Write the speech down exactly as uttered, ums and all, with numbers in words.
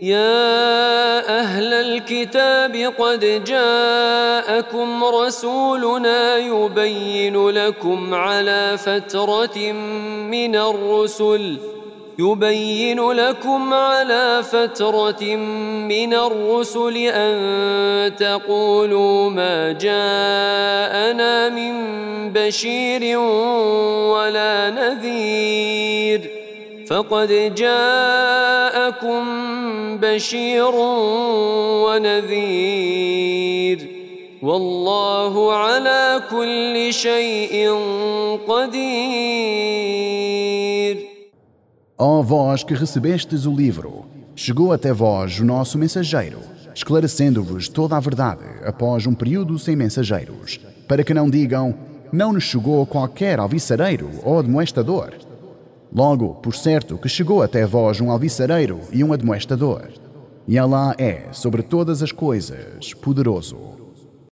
يا أهل الكتاب قد جاءكم رسولنا يبين لكم على فترة من الرسل يبين لكم على فترة من الرسل أن تقولوا ما جاءنا من بشير ولا نذير فقد جاءكم بشير ونذير والله على كل شيء قدير. Ó vós que recebestes o livro, chegou até vós o nosso mensageiro, esclarecendo-vos toda a verdade após um período sem mensageiros, para que não digam, não nos chegou qualquer alvissareiro ou admoestador. Logo, por certo que chegou até vós um alvissareiro e um admoestador. E Alá é, sobre todas as coisas, poderoso.